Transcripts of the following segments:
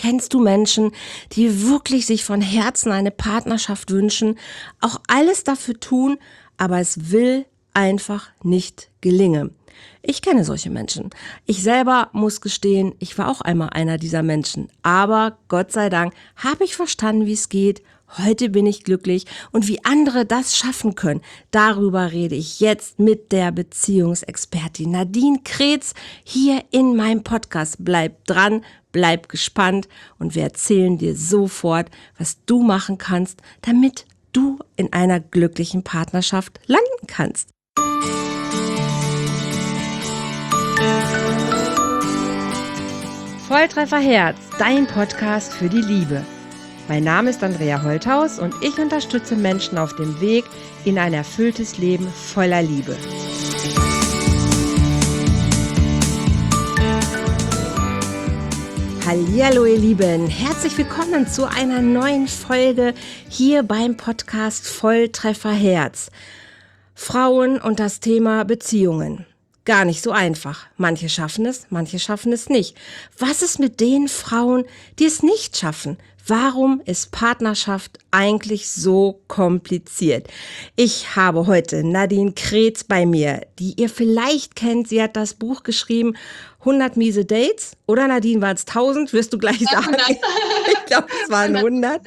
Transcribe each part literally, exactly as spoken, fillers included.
kennst du Menschen, die wirklich sich von Herzen eine Partnerschaft wünschen, auch alles dafür tun, aber es will einfach nicht gelingen? Ich kenne solche Menschen. Ich selber muss gestehen, ich war auch einmal einer dieser Menschen. Aber Gott sei Dank habe ich verstanden, wie es geht. Heute bin ich glücklich und wie andere das schaffen können, darüber rede ich jetzt mit der Beziehungsexpertin Nadine Kretz hier in meinem Podcast. Bleib dran, bleib gespannt und wir erzählen dir sofort, was du machen kannst, damit du in einer glücklichen Partnerschaft landen kannst. Volltreffer Herz, dein Podcast für die Liebe. Mein Name ist Andrea Holthaus und ich unterstütze Menschen auf dem Weg in ein erfülltes Leben voller Liebe. Hallihallo ihr Lieben, herzlich willkommen zu einer neuen Folge hier beim Podcast Volltreffer Herz. Frauen und das Thema Beziehungen. Gar nicht so einfach. Manche schaffen es, manche schaffen es nicht. Was ist mit den Frauen, die es nicht schaffen? Warum ist Partnerschaft eigentlich so kompliziert? Ich habe heute Nadine Kretz bei mir, die ihr vielleicht kennt. Sie hat das Buch geschrieben, hundert miese Dates. Oder Nadine, waren es tausend? Wirst du gleich sagen. Ich glaube, es waren hundert.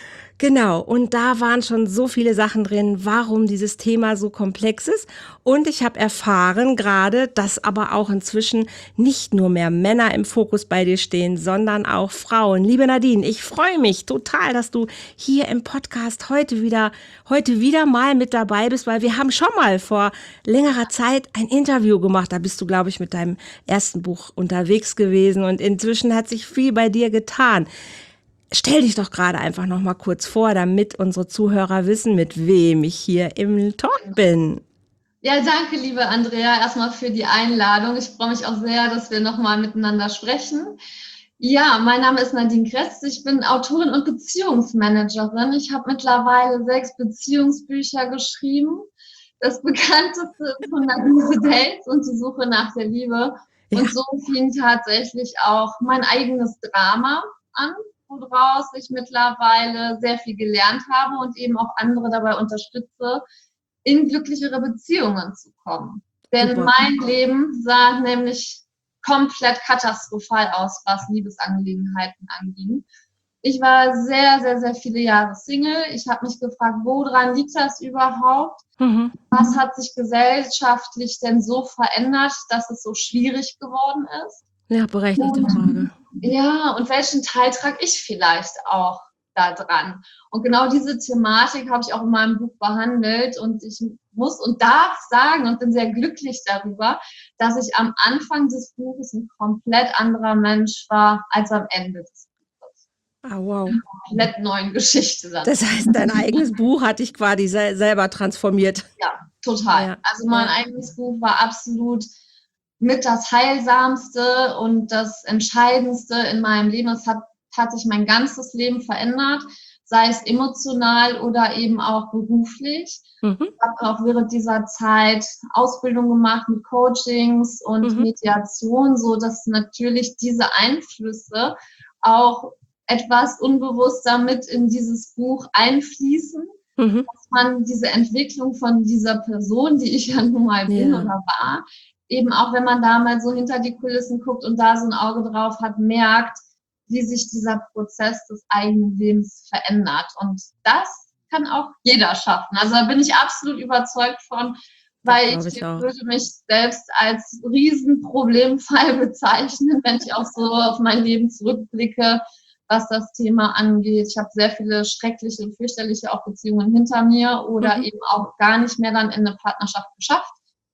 Genau, und da waren schon so viele Sachen drin, warum dieses Thema so komplex ist. Und ich habe erfahren gerade, dass aber auch inzwischen nicht nur mehr Männer im Fokus bei dir stehen, sondern auch Frauen. Liebe Nadine, ich freue mich total, dass du hier im Podcast heute wieder, heute wieder mal mit dabei bist, weil wir haben schon mal vor längerer Zeit ein Interview gemacht. Da bist du, glaube ich, mit deinem ersten Buch unterwegs gewesen und inzwischen hat sich viel bei dir getan. Stell dich doch gerade einfach noch mal kurz vor, damit unsere Zuhörer wissen, mit wem ich hier im Talk bin. Ja, danke, liebe Andrea, erstmal für die Einladung. Ich freue mich auch sehr, dass wir noch mal miteinander sprechen. Ja, mein Name ist Nadine Kretz. Ich bin Autorin und Beziehungsmanagerin. Ich habe mittlerweile sechs Beziehungsbücher geschrieben. Das bekannteste ist hundert miese Dates und die Suche nach der Liebe. Und ja. So fing tatsächlich auch mein eigenes Drama an, woraus ich mittlerweile sehr viel gelernt habe und eben auch andere dabei unterstütze, in glücklichere Beziehungen zu kommen. Denn Super. Mein Leben sah nämlich komplett katastrophal aus, was Liebesangelegenheiten anging. Ich war sehr, sehr, sehr viele Jahre Single. Ich habe mich gefragt, woran liegt das überhaupt? Mhm. Was hat sich gesellschaftlich denn so verändert, dass es so schwierig geworden ist? Ja, berechtigte Frage. Ja, und welchen Teil trage ich vielleicht auch da dran? Und genau diese Thematik habe ich auch in meinem Buch behandelt und ich muss und darf sagen und bin sehr glücklich darüber, dass ich am Anfang des Buches ein komplett anderer Mensch war als am Ende des Buches. Ah, wow. Eine komplett neuen Geschichte. Dann. Das heißt, dein eigenes Buch hat dich quasi sel- selber transformiert. Ja, total. Ja. Also mein ja. eigenes Buch war absolut mit das Heilsamste und das Entscheidendste in meinem Leben. Es hat, hat sich mein ganzes Leben verändert, sei es emotional oder eben auch beruflich. Mhm. Ich habe auch während dieser Zeit Ausbildung gemacht mit Coachings und mhm. Mediation, so dass natürlich diese Einflüsse auch etwas unbewusster mit in dieses Buch einfließen. Mhm. Dass man diese Entwicklung von dieser Person, die ich ja nun mal bin ja. oder war, eben auch wenn man da mal so hinter die Kulissen guckt und da so ein Auge drauf hat, merkt, wie sich dieser Prozess des eigenen Lebens verändert. Und das kann auch jeder schaffen. Also da bin ich absolut überzeugt von, weil ich, ich würde mich selbst als Riesenproblemfall bezeichnen, wenn ich auch so auf mein Leben zurückblicke, was das Thema angeht. Ich habe sehr viele schreckliche und fürchterliche auch Beziehungen hinter mir oder mhm. eben auch gar nicht mehr dann in eine Partnerschaft geschafft,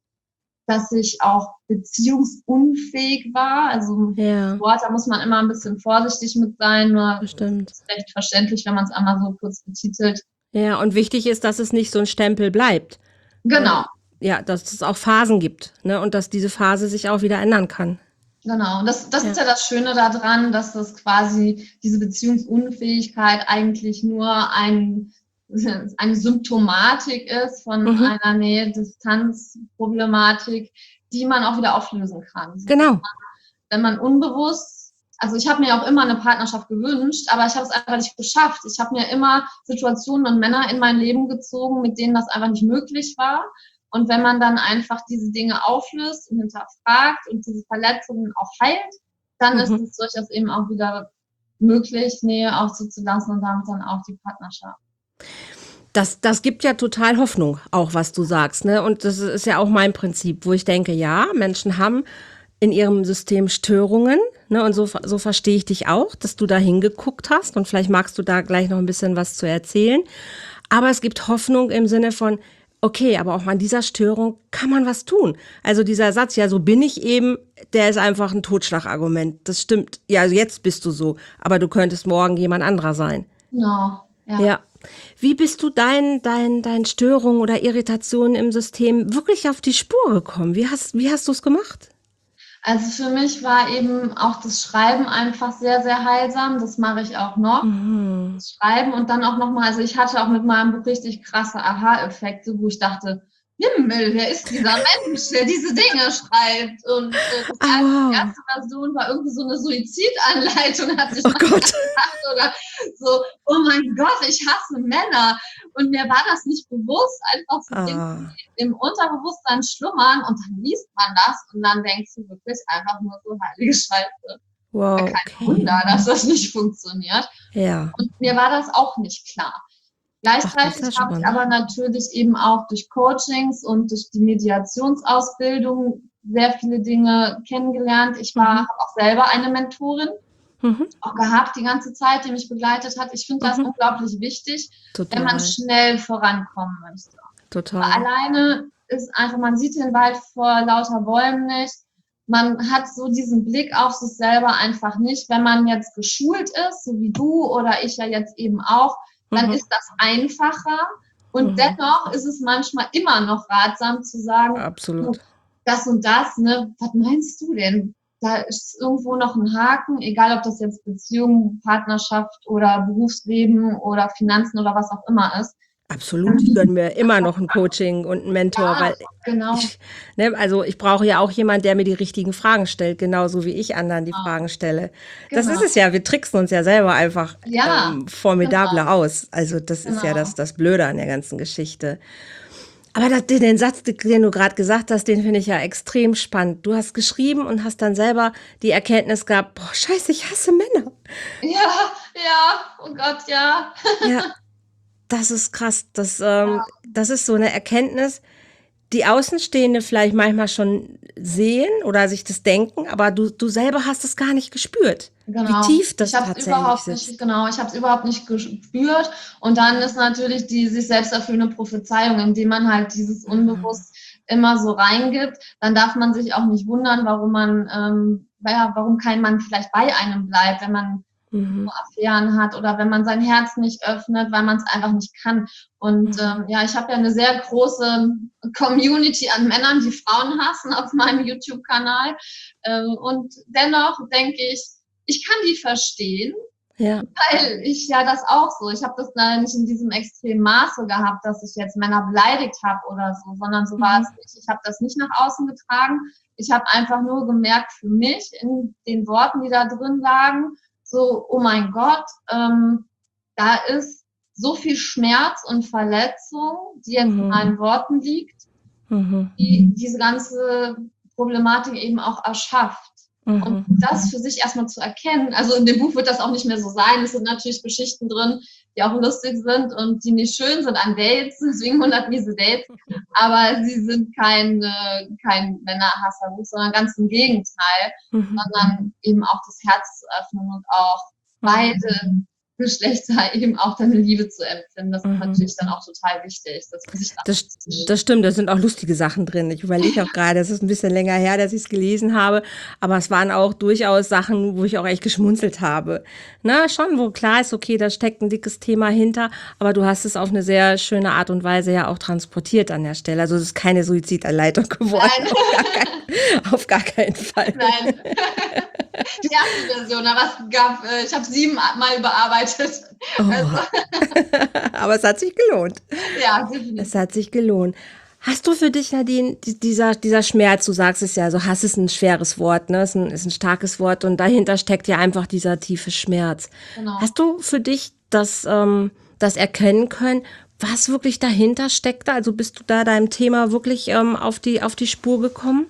dass ich auch beziehungsunfähig war. Also ja. das Wort, da muss man immer ein bisschen vorsichtig mit sein, nur Bestimmt. ist recht verständlich, wenn man es einmal so kurz betitelt. Ja, und wichtig ist, dass es nicht so ein Stempel bleibt. Genau. Ja, dass es auch Phasen gibt, ne, und dass diese Phase sich auch wieder ändern kann. Genau, und das, das ja. ist ja das Schöne daran, dass das quasi diese Beziehungsunfähigkeit eigentlich nur ein eine Symptomatik ist von mhm. einer Nähe-Distanz-Problematik, die man auch wieder auflösen kann. Genau. Wenn man unbewusst also ich habe mir auch immer eine Partnerschaft gewünscht, aber ich habe es einfach nicht geschafft. Ich habe mir immer Situationen und Männer in mein Leben gezogen, mit denen das einfach nicht möglich war. Und wenn man dann einfach diese Dinge auflöst und hinterfragt und diese Verletzungen auch heilt, dann mhm. ist es durchaus eben auch wieder möglich, Nähe auch zuzulassen und damit dann auch die Partnerschaft. Das, das gibt ja total Hoffnung, auch was du sagst, ne? Und das ist ja auch mein Prinzip, wo ich denke, ja, Menschen haben in ihrem System Störungen, ne? Und so, so verstehe ich dich auch, dass du da hingeguckt hast und vielleicht magst du da gleich noch ein bisschen was zu erzählen. Aber es gibt Hoffnung im Sinne von, okay, aber auch an dieser Störung kann man was tun. Also dieser Satz, ja, so bin ich eben, der ist einfach ein Totschlagargument. Das stimmt. Ja, also jetzt bist du so, aber du könntest morgen jemand anderer sein. No, ja. Ja. Wie bist du deinen dein, dein Störungen oder Irritationen im System wirklich auf die Spur gekommen? Wie hast, wie hast du es gemacht? Also für mich war eben auch das Schreiben einfach sehr, sehr heilsam. Das mache ich auch noch. Mhm. Das Schreiben und dann auch nochmal, also ich hatte auch mit meinem Buch richtig krasse Aha-Effekte, wo ich dachte, Himmel, wer ist dieser Mensch, der diese Dinge schreibt? Und äh, das oh, wow. die erste Version war irgendwie so eine Suizidanleitung, hat sich oh Gott. gedacht, oder so, oh mein Gott, ich hasse Männer. Und mir war das nicht bewusst, einfach so ah. Dinge, die im Unterbewusstsein schlummern und dann liest man das und dann denkst du wirklich einfach nur so, heilige Scheiße. Wow, kein okay. Wunder, dass das nicht funktioniert. Ja. Und mir war das auch nicht klar. Gleichzeitig habe ich aber natürlich eben auch durch Coachings und durch die Mediationsausbildung sehr viele Dinge kennengelernt. Ich war mhm. auch selber eine Mentorin, mhm. auch gehabt die ganze Zeit, die mich begleitet hat. Ich finde das mhm. unglaublich wichtig, Total. wenn man schnell vorankommen möchte. Total. Weil alleine ist einfach, man sieht den Wald vor lauter Bäumen nicht. Man hat so diesen Blick auf sich selber einfach nicht. Wenn man jetzt geschult ist, so wie du oder ich ja jetzt eben auch, dann mhm. ist das einfacher und mhm. dennoch ist es manchmal immer noch ratsam zu sagen, absolut. Das und das, ne, was meinst du denn? Da ist irgendwo noch ein Haken, egal ob das jetzt Beziehung, Partnerschaft oder Berufsleben oder Finanzen oder was auch immer ist. Absolut, ich gönne mir immer noch ein Coaching und einen Mentor, ja, weil genau. ich, ne, also ich brauche ja auch jemanden, der mir die richtigen Fragen stellt, genauso wie ich anderen die genau. Fragen stelle. Genau. Das ist es ja, wir tricksen uns ja selber einfach ja, ähm, formidabler genau. aus. Also das genau. ist ja das, das Blöde an der ganzen Geschichte. Aber das, den Satz, den du gerade gesagt hast, den finde ich ja extrem spannend. Du hast geschrieben und hast dann selber die Erkenntnis gehabt, boah, scheiße, ich hasse Männer. Ja, ja, oh Gott, ja. Ja. Das ist krass. Das, ähm, ja. das ist so eine Erkenntnis, die Außenstehende vielleicht manchmal schon sehen oder sich das denken, aber du, du selber hast es gar nicht gespürt, genau. wie tief das ich hab's tatsächlich überhaupt sitzt. Nicht, genau, ich habe es überhaupt nicht gespürt. Und dann ist natürlich die sich selbst erfüllende Prophezeiung, indem man halt dieses Unbewusst mhm. immer so reingibt. Dann darf man sich auch nicht wundern, warum man, ähm, ja, warum kein Mann vielleicht bei einem bleibt, wenn man Mhm. Affären hat oder wenn man sein Herz nicht öffnet, weil man es einfach nicht kann. Und mhm. ähm, ja, ich habe ja eine sehr große Community an Männern, die Frauen hassen auf meinem YouTube-Kanal. Ähm, und dennoch denke ich, ich kann die verstehen, ja. weil ich ja das auch so. Ich habe das leider nicht in diesem extremen Maße gehabt, dass ich jetzt Männer beleidigt habe oder so, sondern so mhm. war es nicht. Ich habe das nicht nach außen getragen. Ich habe einfach nur gemerkt für mich in den Worten, die da drin lagen, so, oh mein Gott, ähm, da ist so viel Schmerz und Verletzung, die jetzt mhm. in meinen Worten liegt, mhm. die diese ganze Problematik eben auch erschafft. Mhm. Und das für sich erstmal zu erkennen, also in dem Buch wird das auch nicht mehr so sein, es sind natürlich Geschichten drin, die auch lustig sind und die nicht schön sind an Dates, deswegen hundert miese Dates, aber sie sind kein, äh, kein Männerhasserbuch, sondern ganz im Gegenteil, mhm. sondern eben auch das Herz zu öffnen und auch beide Geschlechter eben auch deine Liebe zu empfinden. Das ist mhm. natürlich dann auch total wichtig. Dass man sich das, das stimmt, da sind auch lustige Sachen drin. Ich überlege auch gerade, es ist ein bisschen länger her, dass ich es gelesen habe, aber es waren auch durchaus Sachen, wo ich auch echt geschmunzelt habe. Na, schon, wo klar ist, okay, da steckt ein dickes Thema hinter, aber du hast es auf eine sehr schöne Art und Weise ja auch transportiert an der Stelle. Also es ist keine Suizidanleitung geworden. Nein. Auf gar, kein, auf gar keinen Fall. Nein. Die erste Version, aber es gab, ich habe sieben Mal überarbeitet. Oh. Also. Aber es hat sich gelohnt. Ja, definitiv. Es hat sich gelohnt. Hast du für dich, Nadine, die- dieser, dieser Schmerz, du sagst es ja, so Hass ist ein schweres Wort, ne? Ist ein, ist ein starkes Wort und dahinter steckt ja einfach dieser tiefe Schmerz. Genau. Hast du für dich das, ähm, das erkennen können, was wirklich dahinter steckte? Also bist du da deinem Thema wirklich ähm, auf die, auf die Spur gekommen?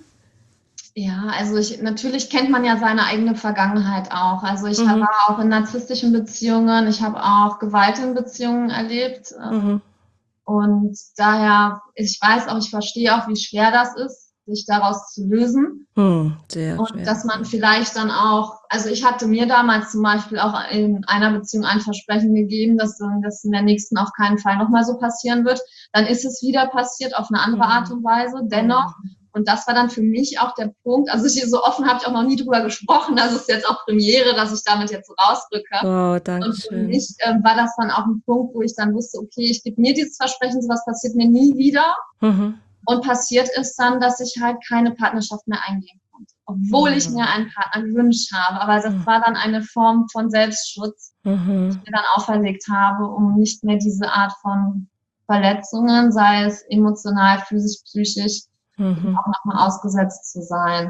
Ja, also ich, natürlich kennt man ja seine eigene Vergangenheit auch. Also ich Mhm, war auch in narzisstischen Beziehungen, ich habe auch Gewalt in Beziehungen erlebt. mhm, ähm, Und daher, ich weiß auch, ich verstehe auch, wie schwer das ist, sich daraus zu lösen. hm, sehr Und schwer. dass man vielleicht dann auch, also ich hatte mir damals zum Beispiel auch in einer Beziehung ein Versprechen gegeben, dass dann das in der nächsten auf keinen Fall nochmal so passieren wird. Dann ist es wieder passiert auf eine andere Art Mhm, und Weise. Dennoch, mhm. und das war dann für mich auch der Punkt, also ich, so offen habe ich auch noch nie drüber gesprochen, das ist jetzt auch Premiere, dass ich damit jetzt so rausrücke. Oh, danke Und für schön. mich äh, war das dann auch ein Punkt, wo ich dann wusste, okay, ich gebe mir dieses Versprechen, sowas passiert mir nie wieder. Mhm. Und passiert ist dann, dass ich halt keine Partnerschaft mehr eingehen konnte, obwohl ich mir Mhm. einen Partner gewünscht habe. Aber das war dann eine Form von Selbstschutz, die Mhm. ich mir dann auferlegt habe, um nicht mehr diese Art von Verletzungen, sei es emotional, physisch, psychisch, eben Mhm. auch nochmal ausgesetzt zu sein.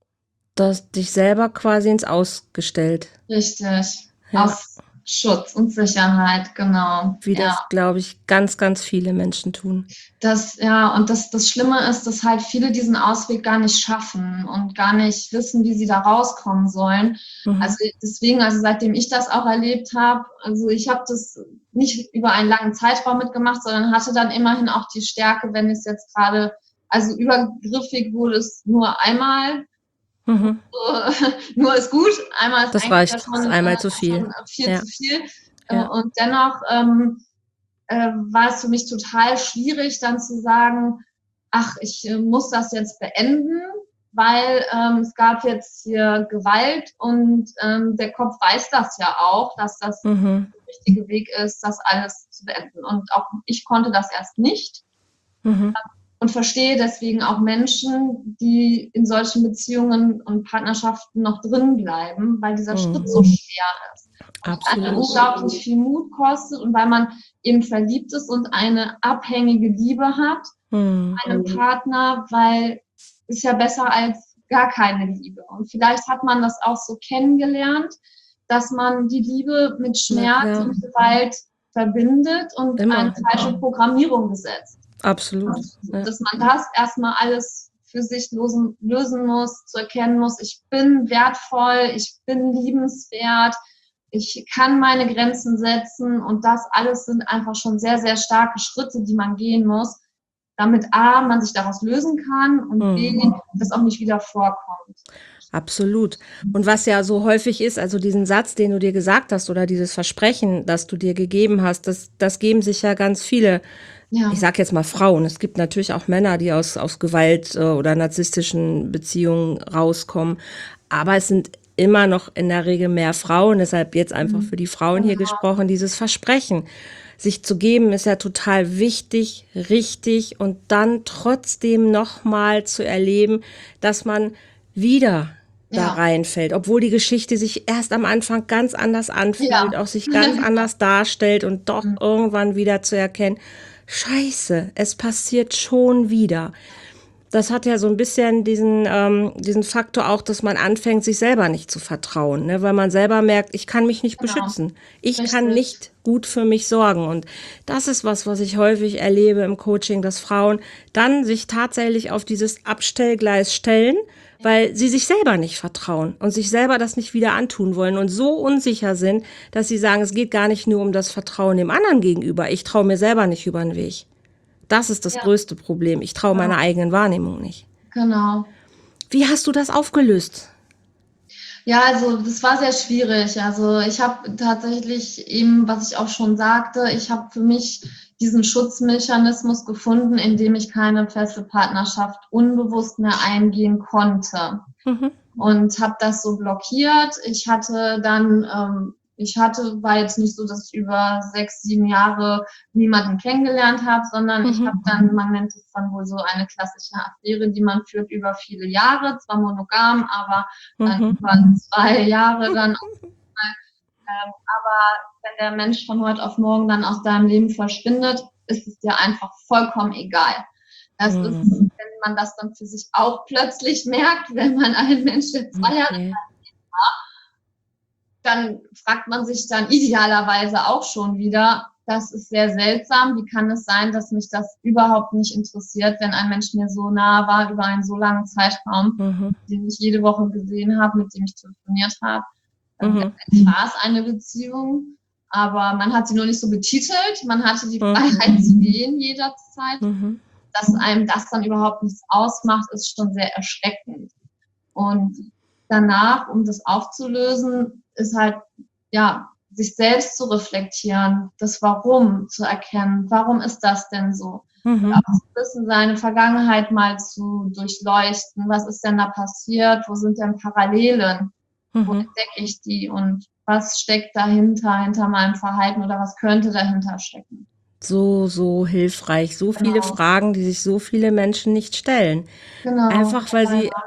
Das dich selber quasi ins Ausgestellt. Richtig. Ja, Aus Schutz und Sicherheit, genau. wie Ja. das, glaube ich, ganz, ganz viele Menschen tun. Das, ja, und das, das Schlimme ist, dass halt viele diesen Ausweg gar nicht schaffen und gar nicht wissen, wie sie da rauskommen sollen. Mhm. Also deswegen, also seitdem ich das auch erlebt habe, also ich habe das nicht über einen langen Zeitraum mitgemacht, sondern hatte dann immerhin auch die Stärke, wenn es jetzt gerade, also übergriffig wurde es nur einmal, Mhm. äh, nur ist gut, einmal ist Das eigentlich ja reicht. Das ist schon, einmal äh, zu viel. schon viel Ja, zu viel. Äh, ja. und dennoch ähm, äh, war es für mich total schwierig, dann zu sagen, ach, ich äh, muss das jetzt beenden, weil ähm, es gab jetzt hier Gewalt und ähm, der Kopf weiß das ja auch, dass das Mhm. der richtige Weg ist, das alles zu beenden. Und auch ich konnte das erst nicht Mhm. und verstehe deswegen auch Menschen, die in solchen Beziehungen und Partnerschaften noch drin bleiben, weil dieser Schritt so Mhm. schwer ist. Und es einfach Absolut. unglaublich viel Mut kostet und weil man eben verliebt ist und eine abhängige Liebe hat, Mhm. einem Partner, weil es ja besser als gar keine Liebe. Und vielleicht hat man das auch so kennengelernt, dass man die Liebe mit Na Schmerz klar. und Gewalt verbindet und eine Immer. falsche Programmierung gesetzt. Absolut. Ja. Dass man das erstmal alles für sich lösen, lösen muss, zu erkennen muss, ich bin wertvoll, ich bin liebenswert, ich kann meine Grenzen setzen und das alles sind einfach schon sehr, sehr starke Schritte, die man gehen muss, damit A, man sich daraus lösen kann und B, Mhm. das auch nicht wieder vorkommt. Absolut. Und was ja so häufig ist, also diesen Satz, den du dir gesagt hast oder dieses Versprechen, das du dir gegeben hast, das, das geben sich ja ganz viele, ich Ja, sage jetzt mal Frauen. Es gibt natürlich auch Männer, die aus, aus Gewalt äh, oder narzisstischen Beziehungen rauskommen. Aber es sind immer noch in der Regel mehr Frauen. Deshalb jetzt einfach für die Frauen hier genau. gesprochen, dieses Versprechen sich zu geben, ist ja total wichtig, richtig und dann trotzdem nochmal zu erleben, dass man wieder da Ja, reinfällt, obwohl die Geschichte sich erst am Anfang ganz anders anfühlt, ja. auch sich ganz anders darstellt und doch irgendwann wieder zu erkennen, Scheiße, es passiert schon wieder. Das hat ja so ein bisschen diesen, ähm, diesen Faktor auch, dass man anfängt, sich selber nicht zu vertrauen, ne? Weil man selber merkt, ich kann mich nicht Genau, beschützen. Ich kann richtig. nicht gut für mich sorgen. Und das ist was, was ich häufig erlebe im Coaching, dass Frauen dann sich tatsächlich auf dieses Abstellgleis stellen, weil sie sich selber nicht vertrauen und sich selber das nicht wieder antun wollen und so unsicher sind, dass sie sagen, es geht gar nicht nur um das Vertrauen dem anderen gegenüber. Ich traue mir selber nicht über den Weg. Das ist das Ja, größte Problem. Ich traue genau. meiner eigenen Wahrnehmung nicht. Genau. Wie hast du das aufgelöst? Ja, also das war sehr schwierig. Also ich habe tatsächlich eben, was ich auch schon sagte, ich habe für mich diesen Schutzmechanismus gefunden, in dem ich keine feste Partnerschaft unbewusst mehr eingehen konnte Mhm. und habe das so blockiert. Ich hatte dann, ähm, ich hatte, war jetzt nicht so, dass ich über sechs, sieben Jahre niemanden kennengelernt habe, sondern ich habe Mhm. dann, man nennt es dann wohl so eine klassische Affäre, die man führt über viele Jahre, zwar monogam, aber dann Mhm. über zwei Jahre dann. Ähm, aber wenn der Mensch von heute auf morgen dann aus deinem Leben verschwindet, ist es dir einfach vollkommen egal. Das ist, Mhm. wenn man das dann für sich auch plötzlich merkt, wenn man einen Mensch, der zwei Jahre Okay. war, dann fragt man sich dann idealerweise auch schon wieder, das ist sehr seltsam, wie kann es sein, dass mich das überhaupt nicht interessiert, wenn ein Mensch mir so nah war über einen so langen Zeitraum, Mhm. den ich jede Woche gesehen habe, mit dem ich telefoniert habe. Ähm, Mhm. letztendlich war es eine Beziehung, aber man hat sie nur nicht so betitelt, man hatte die Mhm. Freiheit zu gehen jederzeit. Mhm. Dass einem das dann überhaupt nichts ausmacht, ist schon sehr erschreckend. Und danach, um das aufzulösen, ist halt, ja, sich selbst zu reflektieren, das Warum zu erkennen. Warum ist das denn so? Und Mhm. auch zu wissen, seine Vergangenheit mal zu durchleuchten. Was ist denn da passiert? Wo sind denn Parallelen? Wo Mhm. entdecke ich die? Und was steckt dahinter, hinter meinem Verhalten oder was könnte dahinter stecken? So, so hilfreich. So viele Genau, Fragen, die sich so viele Menschen nicht stellen. genau. Einfach weil sie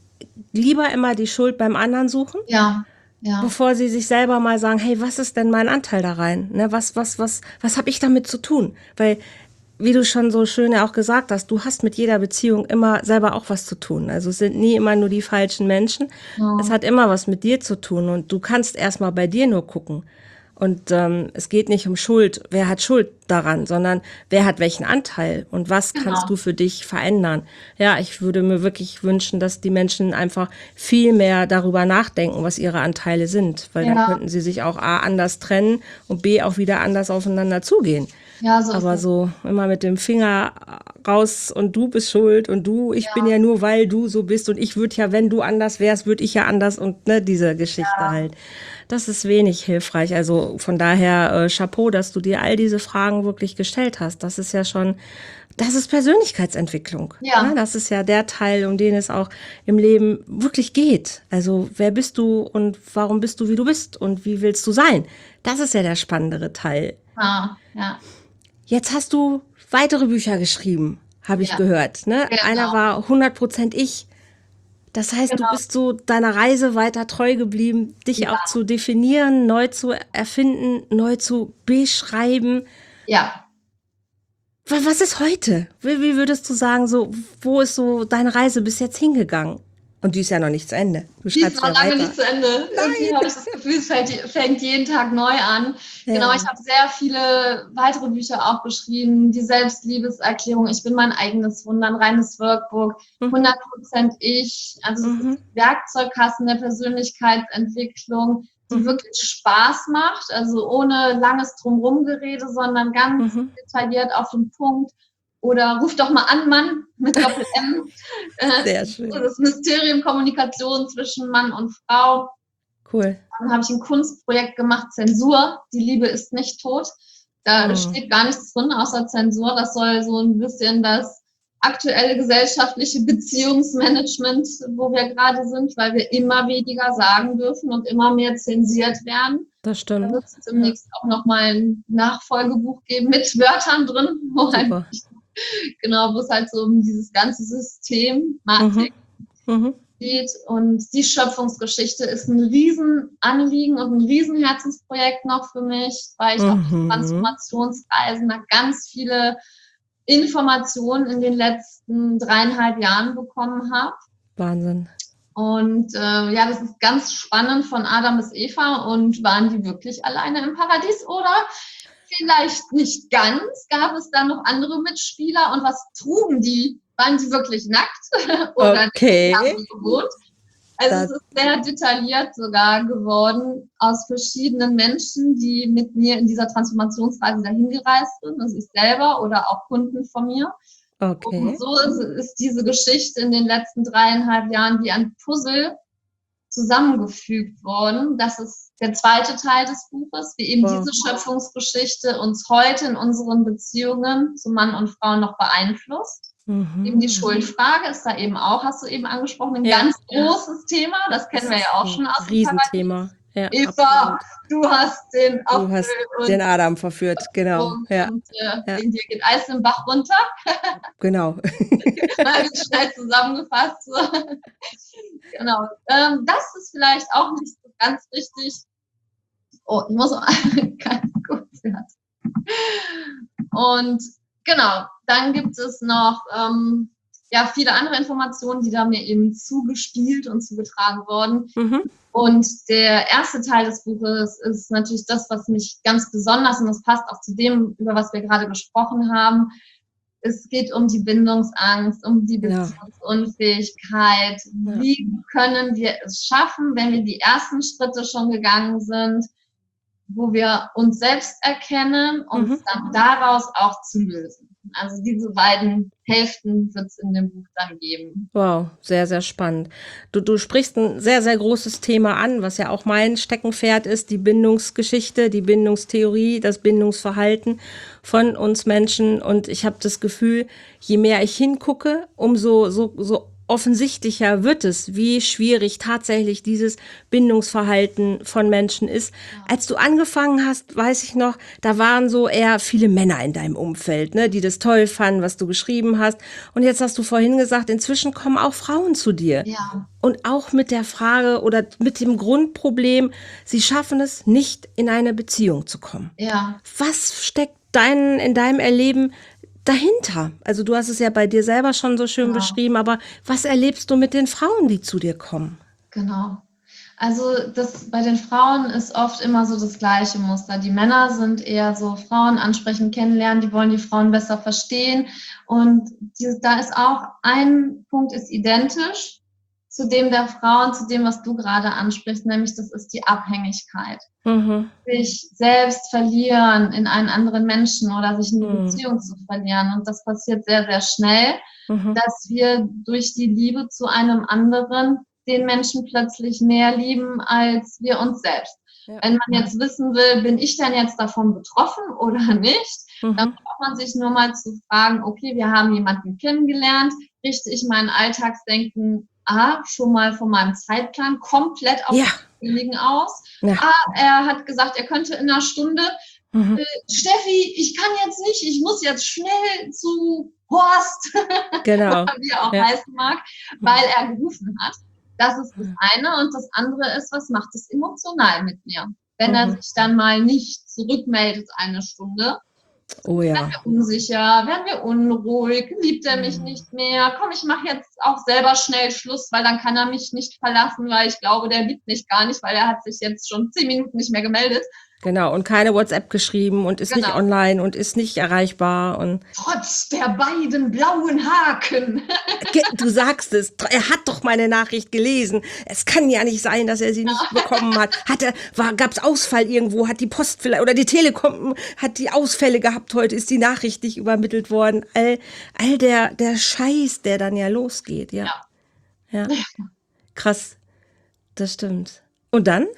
lieber immer die Schuld beim anderen suchen, Ja, ja. bevor sie sich selber mal sagen, hey, was ist denn mein Anteil da rein? Ne, was, was, was, was habe ich damit zu tun? Weil, wie du schon so schön ja auch gesagt hast, du hast mit jeder Beziehung immer selber auch was zu tun. Also es sind nie immer nur die falschen Menschen. Es Genau. hat immer was mit dir zu tun und du kannst erstmal bei dir nur gucken. Und ähm, es geht nicht um Schuld, wer hat Schuld daran, sondern wer hat welchen Anteil und was kannst Genau. du für dich verändern. Ja, ich würde mir wirklich wünschen, dass die Menschen einfach viel mehr darüber nachdenken, was ihre Anteile sind, weil dann Ja, könnten sie sich auch A anders trennen und B auch wieder anders aufeinander zugehen. ja, so ist Aber es. so immer mit dem Finger raus und du bist schuld und du, ich bin Ja, ja nur, weil du so bist und ich würde ja, wenn du anders wärst, würde ich ja anders und ne, diese Geschichte ja, halt. Das ist wenig hilfreich. Also von daher äh, Chapeau, dass du dir all diese Fragen wirklich gestellt hast. Das ist ja schon, das ist Persönlichkeitsentwicklung. Ne? ja, Das ist ja der Teil, um den es auch im Leben wirklich geht. Also wer bist du und warum bist du, wie du bist und wie willst du sein? Das ist ja der spannendere Teil. ja, ja, Jetzt hast du weitere Bücher geschrieben, habe ich ja, gehört. Ne? Einer genau, war hundert Prozent ich. Das heißt, du genau, bist so deiner Reise weiter treu geblieben, dich auch ja, zu definieren, neu zu erfinden, neu zu beschreiben. ja. Wa- Was ist heute? Wie, wie würdest du sagen, so, wo ist so deine Reise bis jetzt hingegangen? Und die ist ja noch nicht zu Ende. Du Die ist schreibst noch ja lange weiter. nicht zu Ende. Irgendwie habe ich das Gefühl, es fällt, fängt jeden Tag neu an. Genau, ich Ja. habe sehr viele weitere Bücher auch geschrieben. Die Selbstliebeserklärung, ich bin mein eigenes Wunder, ein reines Workbook, Mhm. hundert Prozent ich. Also es Mhm. ist die Werkzeugkasten der Persönlichkeitsentwicklung, die Mhm. wirklich Spaß macht, also ohne langes Drumherum-Gerede, sondern ganz Mhm. detailliert auf den Punkt. Oder ruf doch mal an, Mann, mit Doppel-M. Äh, Sehr so schön. das Mysterium Kommunikation zwischen Mann und Frau. Cool. Dann habe ich ein Kunstprojekt gemacht, Zensur. Die Liebe ist nicht tot. Da Mhm. steht gar nichts drin außer Zensur. Das soll so ein bisschen das aktuelle gesellschaftliche Beziehungsmanagement, wo wir gerade sind, weil wir immer weniger sagen dürfen und immer mehr zensiert werden. Das Da stimmt. wird es Ja. demnächst auch nochmal ein Nachfolgebuch geben mit Wörtern drin, wo halt, Super. genau, wo es halt so um dieses ganze System, Matrix Mhm. Mhm. geht. Und die Schöpfungsgeschichte ist ein Riesenanliegen und ein Riesenherzensprojekt noch für mich, weil ich auf Mhm. Transformationsreisen da ganz viele Informationen in den letzten dreieinhalb Jahren bekommen habe. Wahnsinn. Und äh, ja, das ist ganz spannend von Adam bis Eva. Und waren die wirklich alleine im Paradies oder vielleicht nicht ganz? Gab es da noch andere Mitspieler? Und was trugen die? Waren die wirklich nackt oder haben Okay. die gewohnt? Also Da, es ist sehr detailliert sogar geworden aus verschiedenen Menschen, die mit mir in dieser Transformationsreise dahin gereist sind, also ich selber oder auch Kunden von mir. Und okay. so ist, ist diese Geschichte in den letzten dreieinhalb Jahren wie ein Puzzle zusammengefügt worden. Das ist der zweite Teil des Buches, wie eben Wow. diese Schöpfungsgeschichte uns heute in unseren Beziehungen zu Mann und Frau noch beeinflusst. Eben die Mhm. Schuldfrage ist da eben auch, hast du eben angesprochen, ein Ja, ganz großes Thema. Das kennen das wir ja ist auch ein schon aus dem Paradies. Riesenthema. Ja, Eva, absolut. du hast den Du Apfel hast und, den Adam verführt. Genau. und, Ja, und äh, ja, in dir geht Eis im Bach runter. genau. Mal ganz schnell zusammengefasst. So. Genau. Ähm, das ist vielleicht auch nicht so ganz richtig. Oh, ich muss auch ganz kurz. Und Genau, dann gibt es noch ähm, ja, viele andere Informationen, die da mir eben zugespielt und zugetragen wurden. Mhm. Und der erste Teil des Buches ist natürlich das, was mich ganz besonders, und das passt auch zu dem, über was wir gerade gesprochen haben. Es geht um die Bindungsangst, um die Beziehungsunfähigkeit. Ja. Wie können wir es schaffen, wenn wir die ersten Schritte schon gegangen sind, wo wir uns selbst erkennen und mhm. dann daraus auch zu lösen. Also diese beiden Hälften wird es in dem Buch dann geben. Wow, sehr, sehr spannend. Du, du sprichst ein sehr, sehr großes Thema an, was ja auch mein Steckenpferd ist, die Bindungsgeschichte, die Bindungstheorie, das Bindungsverhalten von uns Menschen. Und ich habe das Gefühl, je mehr ich hingucke, umso so, so offensichtlicher wird es, wie schwierig tatsächlich dieses Bindungsverhalten von Menschen ist. Ja. Als du angefangen hast, weiß ich noch, da waren so eher viele Männer in deinem Umfeld, ne, die das toll fanden, was du geschrieben hast. Und jetzt hast du vorhin gesagt, inzwischen kommen auch Frauen zu dir. Ja. Und auch mit der Frage oder mit dem Grundproblem, sie schaffen es nicht, in eine Beziehung zu kommen. Ja. Was steckt dein, in deinem Erleben dahinter? Also du hast es ja bei dir selber schon so schön genau. beschrieben, aber was erlebst du mit den Frauen, die zu dir kommen? Genau. Also das bei den Frauen ist oft immer so das gleiche Muster. Die Männer sind eher so Frauen ansprechen, kennenlernen, die wollen die Frauen besser verstehen. Und die, da ist auch ein Punkt ist identisch zu dem der Frauen, zu dem, was du gerade ansprichst, nämlich das ist die Abhängigkeit. Mhm. Sich selbst verlieren in einen anderen Menschen oder sich in die mhm. Beziehung zu verlieren. Und das passiert sehr, sehr schnell, mhm. dass wir durch die Liebe zu einem anderen den Menschen plötzlich mehr lieben als wir uns selbst. Ja. Wenn man jetzt wissen will, bin ich denn jetzt davon betroffen oder nicht, mhm. dann braucht man sich nur mal zu fragen, okay, wir haben jemanden kennengelernt, richte ich mein Alltagsdenken A, schon mal von meinem Zeitplan komplett auf ja. denjenigen aus. Ja. A, er hat gesagt, er könnte in einer Stunde, mhm. äh, Steffi, ich kann jetzt nicht, ich muss jetzt schnell zu Horst, genau. oder wie er auch ja. heißen mag, weil er gerufen hat. Das ist das eine. Und das andere ist, was macht es emotional mit mir? Wenn mhm. er sich dann mal nicht zurückmeldet eine Stunde, oh ja. werden wir unsicher, werden wir unruhig, liebt er mich nicht mehr, komm, ich mache jetzt auch selber schnell Schluss, weil dann kann er mich nicht verlassen, weil ich glaube, der liebt mich gar nicht, weil er hat sich jetzt schon zehn Minuten nicht mehr gemeldet. Genau, und keine WhatsApp geschrieben und ist genau. nicht online und ist nicht erreichbar. Und trotz der beiden blauen Haken. Du sagst es, er hat doch meine Nachricht gelesen. Es kann ja nicht sein, dass er sie nicht bekommen hat. Hat er, war, gab's Ausfall irgendwo, hat die Post vielleicht, oder die Telekom hat die Ausfälle gehabt heute, ist die Nachricht nicht übermittelt worden. All, all der, der Scheiß, der dann ja losgeht, ja. Ja. ja. Krass, das stimmt. Und dann?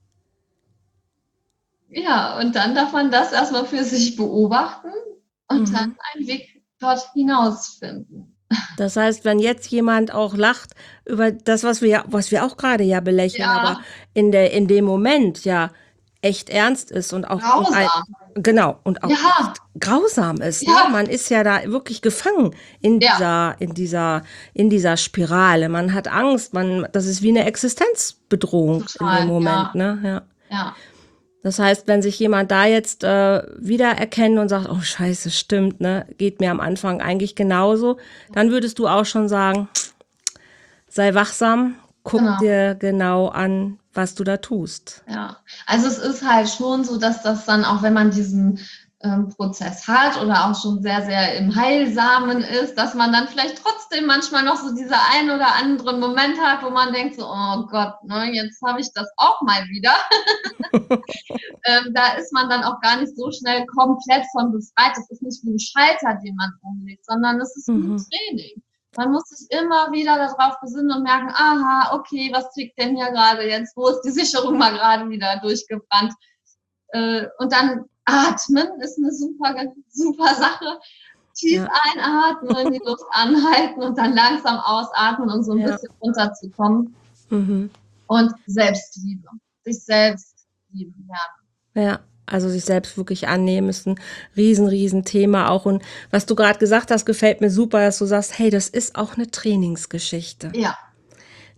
Ja, und dann darf man das erstmal für sich beobachten und mhm. dann einen Weg dort hinaus finden. Das heißt, wenn jetzt jemand auch lacht über das, was wir ja, was wir auch gerade ja belächeln, ja. aber in der, in dem Moment ja echt ernst ist und auch grausam. Ein, genau und auch ja. grausam ist. Ja. Ne? Man ist ja da wirklich gefangen in ja. dieser, in dieser, in dieser Spirale. Man hat Angst, man, das ist wie eine Existenzbedrohung Total, in dem Moment. Ja. Ne? Ja. ja. Das heißt, wenn sich jemand da jetzt äh, wiedererkennt und sagt, oh Scheiße, stimmt, ne, geht mir am Anfang eigentlich genauso, dann würdest du auch schon sagen, sei wachsam, guck genau. dir genau an, was du da tust. Ja, also es ist halt schon so, dass das dann auch, wenn man diesen ähm, Prozess hat oder auch schon sehr, sehr im Heilsamen ist, dass man dann vielleicht trotzdem manchmal noch so dieser ein oder andere Moment hat, wo man denkt so, oh Gott, ne, jetzt habe ich das auch mal wieder. ähm, da ist man dann auch gar nicht so schnell komplett von befreit. Das ist nicht wie ein Schalter, den man umlegt, sondern es ist wie ein Training. Man muss sich immer wieder darauf besinnen und merken, aha, okay, was tickt denn hier gerade jetzt? Wo ist die Sicherung mal gerade wieder durchgebrannt? Äh, und dann atmen ist eine super, super Sache. Tief ja. einatmen, die Luft anhalten und dann langsam ausatmen, um so ein ja. bisschen runterzukommen. Mhm. Und Selbstliebe. Sich selbst lieben lernen. Ja, also sich selbst wirklich annehmen ist ein riesen, riesen Thema auch. Und was du gerade gesagt hast, gefällt mir super, dass du sagst, hey, das ist auch eine Trainingsgeschichte. Ja.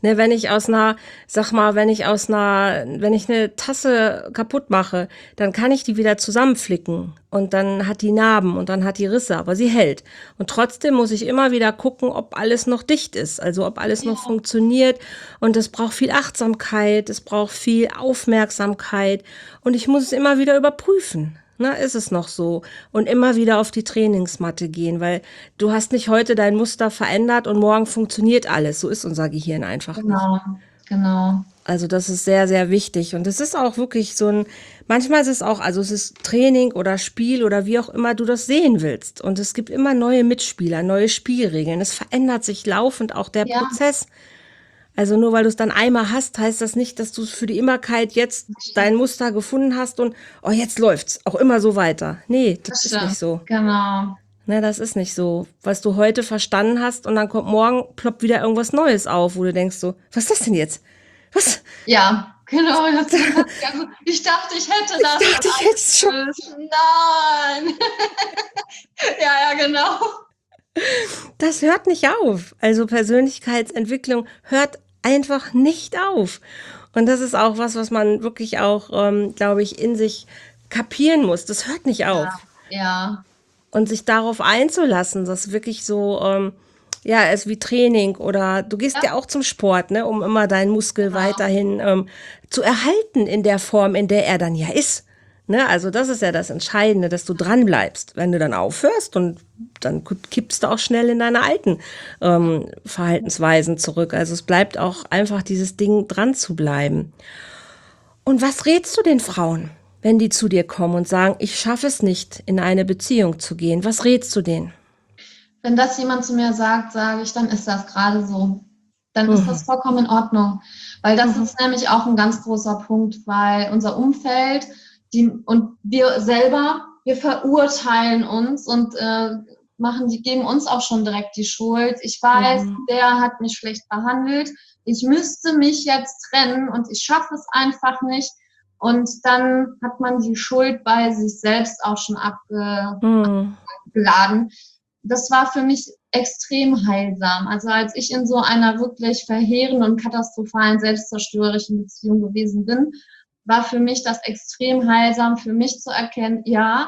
Ne, wenn ich aus einer, sag mal, wenn ich aus einer, wenn ich eine Tasse kaputt mache, dann kann ich die wieder zusammenflicken und dann hat die Narben und dann hat die Risse, aber sie hält. Und trotzdem muss ich immer wieder gucken, ob alles noch dicht ist, also ob alles noch Ja, funktioniert. Und es braucht viel Achtsamkeit, es braucht viel Aufmerksamkeit und ich muss es immer wieder überprüfen. Na, ist es noch so? Und immer wieder auf die Trainingsmatte gehen, weil du hast nicht heute dein Muster verändert und morgen funktioniert alles. So ist unser Gehirn einfach nicht. genau, genau. Also das ist sehr, sehr wichtig. Und es ist auch wirklich so ein, manchmal ist es auch, also es ist Training oder Spiel oder wie auch immer du das sehen willst. Und es gibt immer neue Mitspieler, neue Spielregeln. Es verändert sich laufend auch der Ja, Prozess. Also nur weil du es dann einmal hast, heißt das nicht, dass du für die Immerkeit jetzt das dein stimmt. Muster gefunden hast und oh, jetzt läuft's auch immer so weiter. Nee, das Das ist nicht stimmt. so. Genau. Ne, das ist nicht so. Was du heute verstanden hast und dann kommt morgen, ploppt wieder irgendwas Neues auf, wo du denkst so, was ist das denn jetzt? Was? Ja, genau. Das, also, ich dachte, ich hätte Ich das dachte, schon ich hätte es schon. abgelöst. Nein. Ja, ja, genau. Das hört nicht auf. Also Persönlichkeitsentwicklung hört einfach nicht auf. Und das ist auch was, was man wirklich auch, ähm, glaube ich, in sich kapieren muss. Das hört nicht Ja, auf. ja, Und sich darauf einzulassen, das wirklich so, ähm, ja, ist wie Training oder du gehst ja, ja auch zum Sport, ne, um immer deinen Muskel genau. weiterhin ähm, zu erhalten in der Form, in der er dann ja ist. Ne, also das ist ja das Entscheidende, dass du dran bleibst. Wenn du dann aufhörst und dann kippst du auch schnell in deine alten ähm, Verhaltensweisen zurück. Also es bleibt auch einfach dieses Ding dran zu bleiben. Und was rätst du den Frauen, wenn die zu dir kommen und sagen, ich schaffe es nicht, in eine Beziehung zu gehen? Was rätst du denen? Wenn das jemand zu mir sagt, sage ich, dann ist das gerade so. Dann ist das Mhm. vollkommen in Ordnung. Weil das Mhm. ist nämlich auch ein ganz großer Punkt, weil unser Umfeld die, und wir selber, wir verurteilen uns und äh, machen, die geben uns auch schon direkt die Schuld. Ich weiß, Mhm. der hat mich schlecht behandelt. Ich müsste mich jetzt trennen und ich schaffe es einfach nicht. Und dann hat man die Schuld bei sich selbst auch schon abge, Mhm. abgeladen. Das war für mich extrem heilsam. Also als ich in so einer wirklich verheerenden und katastrophalen, selbstzerstörerischen Beziehung gewesen bin, war für mich das extrem heilsam, für mich zu erkennen, ja,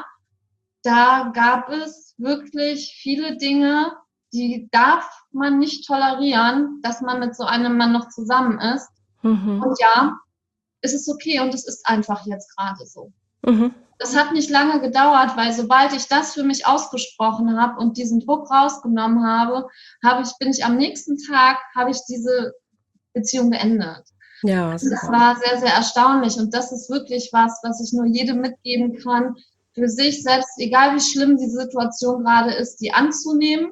da gab es wirklich viele Dinge, die darf man nicht tolerieren, dass man mit so einem Mann noch zusammen ist. Mhm. Und ja, es ist okay und es ist einfach jetzt gerade so. Mhm. Das hat nicht lange gedauert, weil sobald ich das für mich ausgesprochen habe und diesen Druck rausgenommen habe, habe ich, bin ich am nächsten Tag, habe ich diese Beziehung beendet. Ja, Das super. war sehr, sehr erstaunlich und das ist wirklich was, was ich nur jedem mitgeben kann, für sich selbst, egal wie schlimm die Situation gerade ist, die anzunehmen,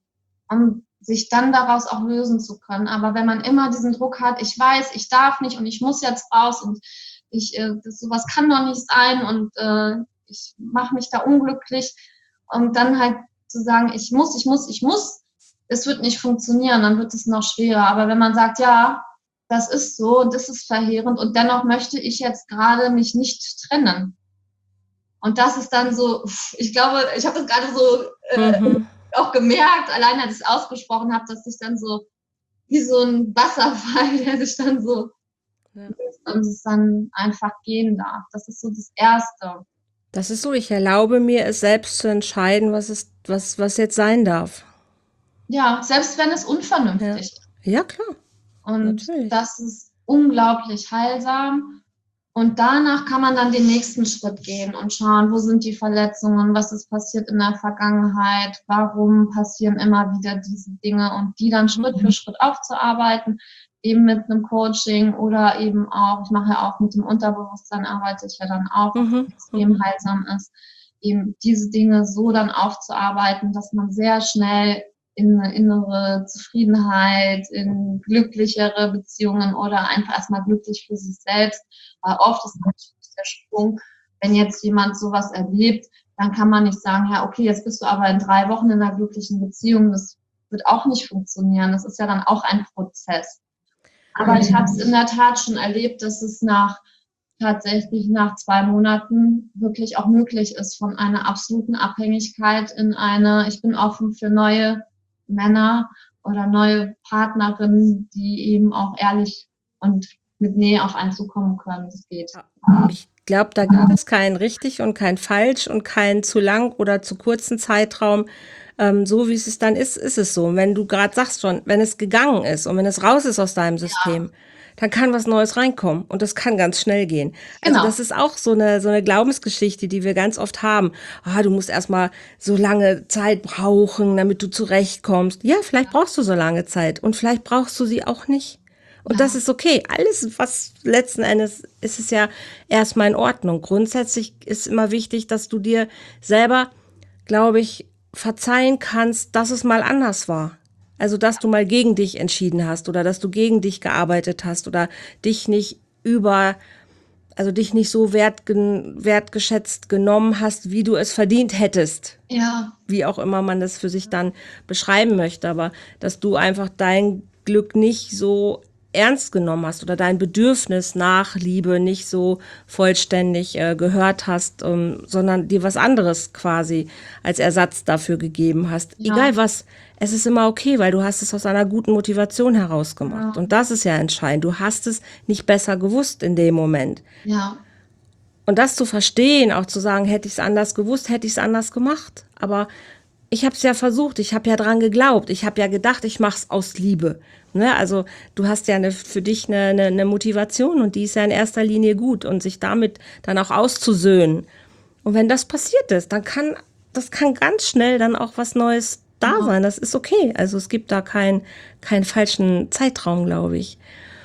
um sich dann daraus auch lösen zu können. Aber wenn man immer diesen Druck hat, ich weiß, ich darf nicht und ich muss jetzt raus und ich, äh, das, sowas kann doch nicht sein und äh, ich mache mich da unglücklich und dann halt zu sagen, ich muss, ich muss, ich muss, es wird nicht funktionieren, dann wird es noch schwerer. Aber wenn man sagt, ja, das ist so und das ist verheerend und dennoch möchte ich jetzt gerade mich nicht trennen. Und das ist dann so, ich glaube, ich habe das gerade so äh, Mhm. auch gemerkt, allein als ich es ausgesprochen habe, dass ich dann so wie so ein Wasserfall, der sich dann so Ja. und es dann einfach gehen darf. Das ist so das Erste. Das ist so, ich erlaube mir, es selbst zu entscheiden, was es, was, was jetzt sein darf. Ja, selbst wenn es Ja. unvernünftig ist. Ja, klar, Und natürlich. das ist unglaublich heilsam. Und danach kann man dann den nächsten Schritt gehen und schauen, wo sind die Verletzungen, was ist passiert in der Vergangenheit, warum passieren immer wieder diese Dinge und die dann Schritt für Mhm. Schritt aufzuarbeiten, eben mit einem Coaching oder eben auch, ich mache ja auch mit dem Unterbewusstsein, arbeite ich ja dann auch, was Mhm. extrem Mhm. heilsam ist, eben diese Dinge so dann aufzuarbeiten, dass man sehr schnell in eine innere Zufriedenheit, in glücklichere Beziehungen oder einfach erstmal glücklich für sich selbst. Weil oft ist natürlich der Sprung, wenn jetzt jemand sowas erlebt, dann kann man nicht sagen, ja, okay, jetzt bist du aber in drei Wochen in einer glücklichen Beziehung. Das wird auch nicht funktionieren. Das ist ja dann auch ein Prozess. Aber ich habe es in der Tat schon erlebt, dass es nach tatsächlich nach zwei Monaten wirklich auch möglich ist, von einer absoluten Abhängigkeit in eine, ich bin offen für neue Männer oder neue Partnerinnen, die eben auch ehrlich und mit Nähe auf einen zukommen können. Das geht. Ich glaube, da gibt es kein richtig und kein falsch und keinen zu lang oder zu kurzen Zeitraum. Ähm, so wie es dann ist, ist es so. Und wenn du gerade sagst schon, wenn es gegangen ist und wenn es raus ist aus deinem System, dann kann was Neues reinkommen und das kann ganz schnell gehen. Also Genau. das ist auch so eine, so eine Glaubensgeschichte, die wir ganz oft haben. Ah, du musst erstmal so lange Zeit brauchen, damit du zurechtkommst. Ja, vielleicht brauchst du so lange Zeit und vielleicht brauchst du sie auch nicht. Und Ja. das ist okay. Alles, was letzten Endes ist, es ja erstmal in Ordnung. Grundsätzlich ist immer wichtig, dass du dir selber, glaube ich, verzeihen kannst, dass es mal anders war. Also, dass du mal gegen dich entschieden hast oder dass du gegen dich gearbeitet hast oder dich nicht über, also dich nicht so wert, wertgeschätzt genommen hast, wie du es verdient hättest. Ja. Wie auch immer man das für sich dann beschreiben möchte. Aber dass du einfach dein Glück nicht so ernst genommen hast oder dein Bedürfnis nach Liebe nicht so vollständig äh, gehört hast, ähm, sondern dir was anderes quasi als Ersatz dafür gegeben hast. Ja. Egal was, es ist immer okay, weil du hast es aus einer guten Motivation heraus gemacht. Ja. Und das ist ja entscheidend. Du hast es nicht besser gewusst in dem Moment. Ja. Und das zu verstehen, auch zu sagen, hätte ich es anders gewusst, hätte ich es anders gemacht. Aber ich habe es ja versucht, ich habe ja dran geglaubt, ich habe ja gedacht, ich mache es aus Liebe. Ne? Also du hast ja eine, für dich eine, eine, eine Motivation und die ist ja in erster Linie gut und sich damit dann auch auszusöhnen. Und wenn das passiert ist, dann kann das kann ganz schnell dann auch was Neues da Ja. sein. Das ist okay. Also es gibt da keinen keinen falschen Zeitraum, glaube ich.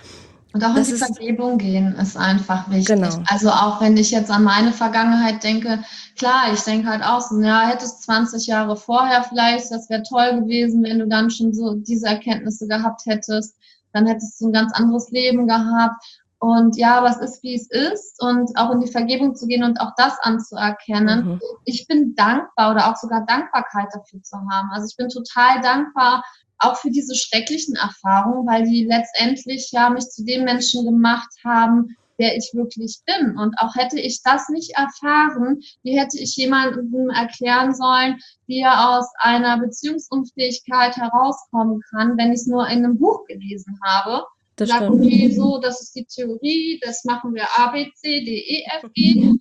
Und auch in Das die ist Vergebung gehen ist einfach wichtig. genau. Also auch wenn ich jetzt an meine Vergangenheit denke, klar, ich denke halt auch so, ja, hättest zwanzig Jahre vorher vielleicht, das wäre toll gewesen, wenn du dann schon so diese Erkenntnisse gehabt hättest, dann hättest du ein ganz anderes Leben gehabt. Und ja, aber es ist, wie es ist und auch in die Vergebung zu gehen und auch das anzuerkennen. Mhm. Ich bin dankbar oder auch sogar Dankbarkeit dafür zu haben. Also ich bin total dankbar, auch für diese schrecklichen Erfahrungen, weil die letztendlich ja mich zu dem Menschen gemacht haben, der ich wirklich bin. Und auch hätte ich das nicht erfahren, wie hätte ich jemandem erklären sollen, wie er aus einer Beziehungsunfähigkeit herauskommen kann, wenn ich es nur in einem Buch gelesen habe. Das Sagt, stimmt. okay, so, das ist die Theorie, das machen wir A, B, C, D, E, F, G. So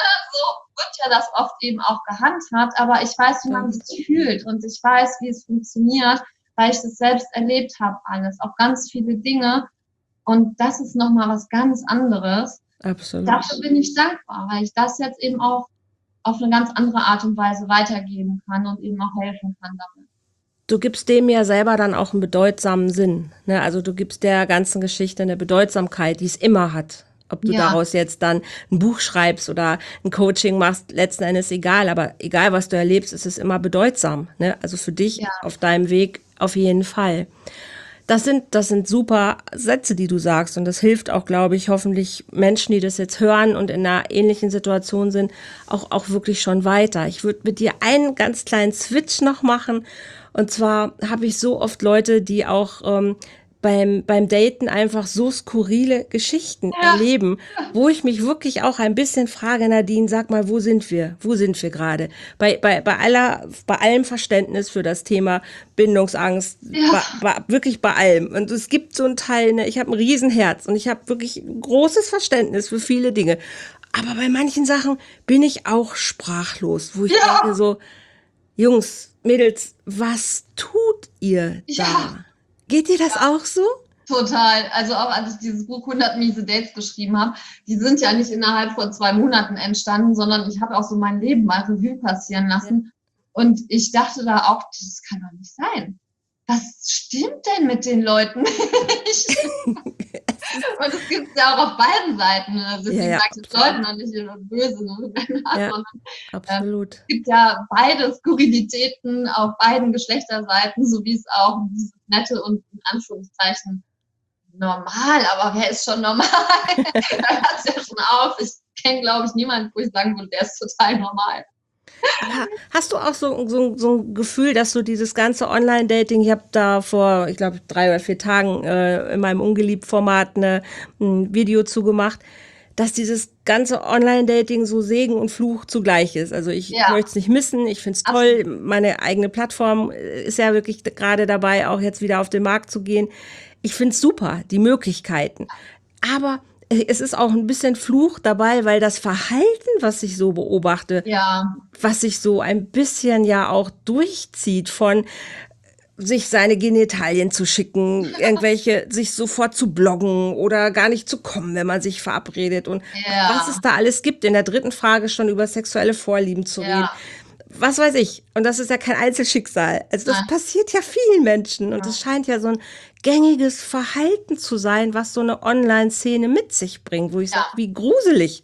wird ja das oft eben auch gehandhabt, aber ich weiß, wie man sich fühlt und ich weiß, wie es funktioniert, weil ich das selbst erlebt habe alles, auch ganz viele Dinge. Und das ist nochmal was ganz anderes. Absolut. Dafür bin ich dankbar, weil ich das jetzt eben auch auf eine ganz andere Art und Weise weitergeben kann und eben auch helfen kann damit. Du gibst dem ja selber dann auch einen bedeutsamen Sinn. Ne? Also du gibst der ganzen Geschichte eine Bedeutsamkeit, die es immer hat. Ob du Ja. daraus jetzt dann ein Buch schreibst oder ein Coaching machst, letzten Endes egal. Aber egal, was du erlebst, ist es immer bedeutsam. Ne? Also für dich Ja. auf deinem Weg auf jeden Fall. Das sind, das sind super Sätze, die du sagst. Und das hilft auch, glaube ich, hoffentlich Menschen, die das jetzt hören und in einer ähnlichen Situation sind, auch, auch wirklich schon weiter. Ich würde mit dir einen ganz kleinen Switch noch machen. Und zwar habe ich so oft Leute, die auch ähm, beim, beim Daten einfach so skurrile Geschichten Ja. erleben, wo ich mich wirklich auch ein bisschen frage, Nadine, sag mal, wo sind wir? Wo sind wir gerade? Bei, bei, bei, aller, bei allem Verständnis für das Thema Bindungsangst, Ja. bei, bei, wirklich bei allem. Und es gibt so einen Teil, ne, ich habe ein Riesenherz und ich habe wirklich ein großes Verständnis für viele Dinge. Aber bei manchen Sachen bin ich auch sprachlos, wo ich Ja. denke so, Jungs, Mädels, was tut ihr da? Ja. Geht dir das auch so? Total. Also auch als ich dieses Buch hundert miese Dates geschrieben habe, die sind ja nicht innerhalb von zwei Monaten entstanden, sondern ich habe auch so mein Leben mal Revue passieren lassen. Ja. Und ich dachte da auch, das kann doch nicht sein. Was stimmt denn mit den Leuten nicht? Und es gibt es ja auch auf beiden Seiten. Also deswegen Ja, ja, sage ich jetzt Leuten und nicht böse. Ne? Ja, sondern, absolut. äh, es gibt ja beide Skurrilitäten auf beiden Geschlechterseiten, so wie es auch dieses nette und in Anführungszeichen normal, aber wer ist schon normal? Da hört es ja schon auf. Ich kenne, glaube ich, niemanden, wo ich sagen würde, der ist total normal. Ja, hast du auch so, so, so ein Gefühl, dass du dieses ganze Online-Dating, ich habe da vor, ich glaube, drei oder vier Tagen äh, in meinem Ungeliebt-Format eine, ein Video zugemacht, dass dieses ganze Online-Dating so Segen und Fluch zugleich ist. Also ich Ja. möchte es nicht missen, ich finde es toll. Meine eigene Plattform ist ja wirklich gerade dabei, auch jetzt wieder auf den Markt zu gehen. Ich finde es super, die Möglichkeiten. Aber es ist auch ein bisschen Fluch dabei, weil das Verhalten, was ich so beobachte, Ja. was sich so ein bisschen ja auch durchzieht von sich seine Genitalien zu schicken, irgendwelche, sich sofort zu bloggen oder gar nicht zu kommen, wenn man sich verabredet und Ja. was es da alles gibt. In der dritten Frage schon über sexuelle Vorlieben zu reden. Ja. Was weiß ich. Und das ist ja kein Einzelschicksal. Also das Nein. passiert ja vielen Menschen. Und Ja. es scheint ja so ein gängiges Verhalten zu sein, was so eine Online-Szene mit sich bringt, wo ich Ja. sage, wie gruselig.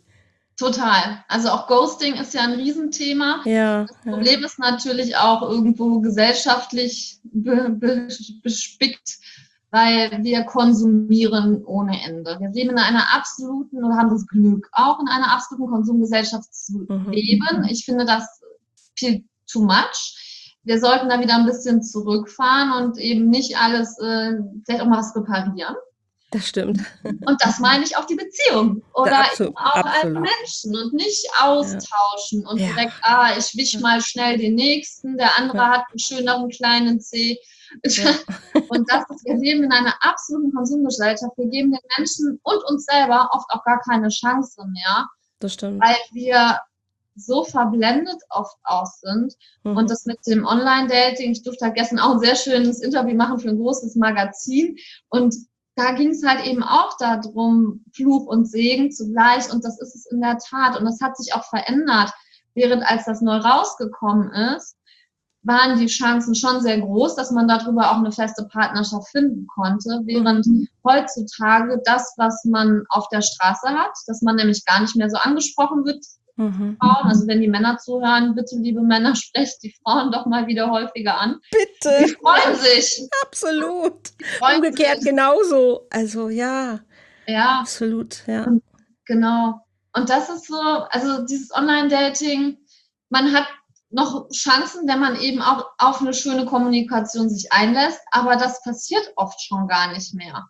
Total. Also auch Ghosting ist ja ein Riesenthema. Ja, Das ja. Problem ist natürlich auch irgendwo gesellschaftlich be be bespickt, weil wir konsumieren ohne Ende. Wir leben in einer absoluten, oder haben das Glück, auch in einer absoluten Konsumgesellschaft zu Mhm. leben. Ich finde das viel too much. Wir sollten da wieder ein bisschen zurückfahren und eben nicht alles, äh, vielleicht auch mal was reparieren. Das stimmt. Und das meine ich auch die Beziehung oder Ja, absolut, eben auch als absolut. Menschen und nicht austauschen und Ja. direkt, ah, ich wisch Ja. mal schnell den nächsten, der andere Ja. hat einen schöneren kleinen Zeh. Ja. Und das ist, wir leben in einer absoluten Konsumgesellschaft. Wir geben den Menschen und uns selber oft auch gar keine Chance mehr, Das stimmt. weil wir so verblendet oft auch sind. Mhm. Und das mit dem Online-Dating, ich durfte halt gestern auch ein sehr schönes Interview machen für ein großes Magazin und da ging es halt eben auch darum, Fluch und Segen zugleich. Und das ist es in der Tat. Und das hat sich auch verändert. Während als das neu rausgekommen ist, waren die Chancen schon sehr groß, dass man darüber auch eine feste Partnerschaft finden konnte. Während Mhm. heutzutage das, was man auf der Straße hat, dass man nämlich gar nicht mehr so angesprochen wird, Mhm. Frauen, also wenn die Männer zuhören, bitte, liebe Männer, sprecht die Frauen doch mal wieder häufiger an. Die Bitte. freuen sich. Absolut. Die freuen Umgekehrt sich. genauso. Also ja, Ja, absolut. Ja. genau. Und das ist so, also dieses Online-Dating, man hat noch Chancen, wenn man eben auch auf eine schöne Kommunikation sich einlässt, aber das passiert oft schon gar nicht mehr.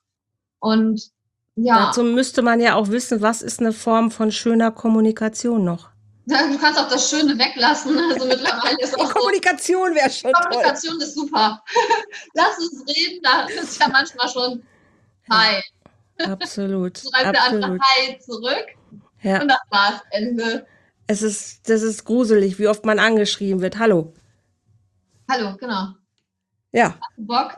Und ja, Dazu müsste man ja auch wissen, was ist eine Form von schöner Kommunikation noch. du kannst auch das Schöne weglassen. Also mittlerweile ist Die auch so, Kommunikation wäre schon toll. Kommunikation ist super. Lass uns reden, da ist ja manchmal schon Hi. Absolut. Schreibt der andere Absolut. Hi zurück Ja. und das war's, Ende. Es ist, das ist gruselig, wie oft man angeschrieben wird. Hallo. Hallo, genau. Ja. Hast du Bock?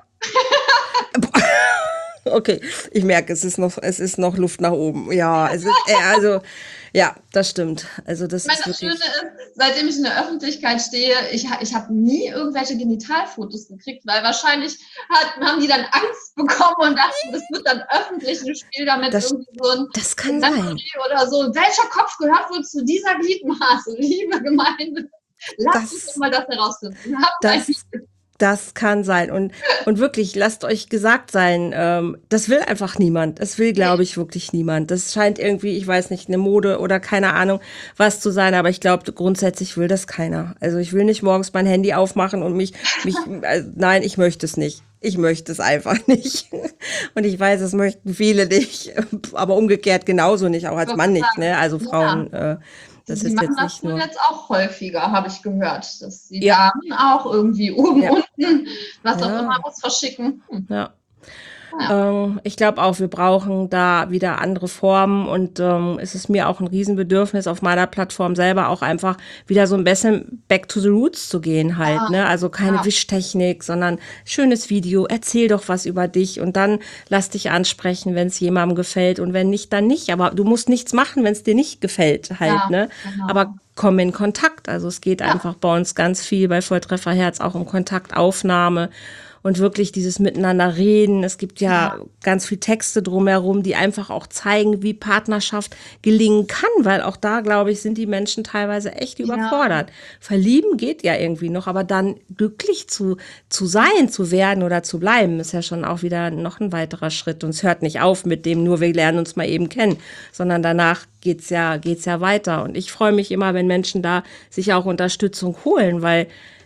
Okay, ich merke, es ist noch, es ist noch Luft nach oben. Ja, es ist, äh, also, ja, das stimmt. Also das Ich meine, ist das wirklich. Schöne ist, seitdem ich in der Öffentlichkeit stehe, ich, ha- ich habe nie irgendwelche Genitalfotos gekriegt, weil wahrscheinlich hat, haben die dann Angst bekommen und dachten, das wird dann öffentlich ein Spiel damit Das- irgendwie so ein Das kann sein. Gedankenspiel oder so. Welcher Kopf gehört wohl zu dieser Gliedmaße, liebe Gemeinde? Lass Das- uns doch mal das herausfinden. Habt Das, ein- das kann sein. Und, und wirklich, lasst euch gesagt sein, ähm, das will einfach niemand. Das will, glaube ich, wirklich niemand. Das scheint irgendwie, ich weiß nicht, eine Mode oder keine Ahnung, was zu sein. Aber ich glaube, grundsätzlich will das keiner. Also ich will nicht morgens mein Handy aufmachen und mich, mich, also nein, ich möchte es nicht. Ich möchte es einfach nicht. Und ich weiß, es möchten viele nicht. Aber umgekehrt genauso nicht, auch als wollte Mann nicht, sagen, ne? Also ja. Frauen, äh, das Sie ist machen jetzt das nicht wohl nur. jetzt auch häufiger, habe ich gehört, dass die Ja. Damen auch irgendwie oben, Ja. unten, was Ja. auch immer, was verschicken. Hm. Ja. Ja. Ähm, ich glaube auch, wir brauchen da wieder andere Formen und ähm, es ist mir auch ein Riesenbedürfnis auf meiner Plattform selber auch einfach wieder so ein bisschen back to the roots zu gehen halt, Ja. ne? Also keine Ja. Wischtechnik, sondern schönes Video, erzähl doch was über dich und dann lass dich ansprechen, wenn es jemandem gefällt und wenn nicht, dann nicht. Aber du musst nichts machen, wenn es dir nicht gefällt halt, Ja, ne? genau. Aber komm in Kontakt. Also es geht Ja. einfach bei uns ganz viel bei Volltreffer Herz auch um Kontaktaufnahme und wirklich dieses Miteinander reden. Es gibt ja, Ja. ganz viel Texte drumherum, die einfach auch zeigen, wie Partnerschaft gelingen kann, weil auch da, glaube ich, sind die Menschen teilweise echt Ja. überfordert. Verlieben geht ja irgendwie noch, aber dann glücklich zu, zu sein, zu werden oder zu bleiben, ist ja schon auch wieder noch ein weiterer Schritt. Und es hört nicht auf mit dem, nur wir lernen uns mal eben kennen, sondern danach geht's ja, geht's ja weiter. Und ich freue mich immer, wenn Menschen da sich auch Unterstützung holen, weil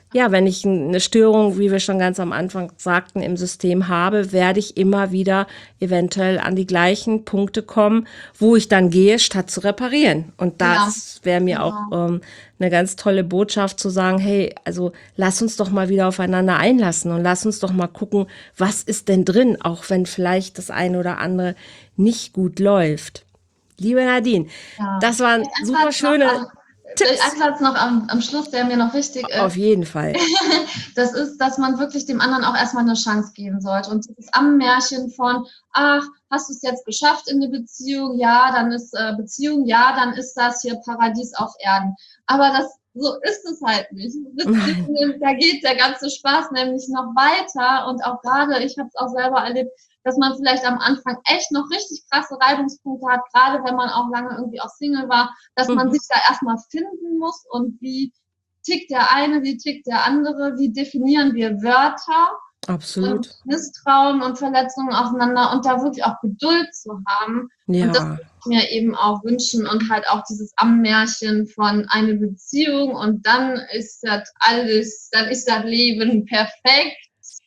ja, wenn ich eine Störung, wie wir schon ganz am Anfang sagten, im System habe, werde ich immer wieder eventuell an die gleichen Punkte kommen, wo ich dann gehe, statt zu reparieren. Und Ja, das wäre mir auch genau. ähm, eine ganz tolle Botschaft zu sagen, hey, also lass uns doch mal wieder aufeinander einlassen und lass uns doch mal gucken, was ist denn drin, auch wenn vielleicht das eine oder andere nicht gut läuft. Liebe Nadine, Ja. das waren Vielleicht ein super Satz noch schöne am, vielleicht ein Tipps. Satz noch am, am Schluss, der mir noch wichtig Auf ist. jeden Fall. Das ist, dass man wirklich dem anderen auch erstmal eine Chance geben sollte. Und dieses Ammärchen von, ach, hast du es jetzt geschafft in der Beziehung? Ja, dann ist äh, Beziehung, ja, dann ist das hier Paradies auf Erden. Aber das, so ist es halt nicht. Nein. Beziehungen, da geht der ganze Spaß nämlich noch weiter. Und auch gerade, ich habe es auch selber erlebt, dass man vielleicht am Anfang echt noch richtig krasse Reibungspunkte hat, gerade wenn man auch lange irgendwie auch Single war, dass man Mhm. sich da erstmal finden muss und wie tickt der eine, wie tickt der andere, wie definieren wir Wörter und Absolut. Misstrauen und Verletzungen auseinander und da wirklich auch Geduld zu haben. Und das Ja. würde ich mir eben auch wünschen und halt auch dieses Ammärchen von eine Beziehung und dann ist das alles, dann ist das Leben perfekt.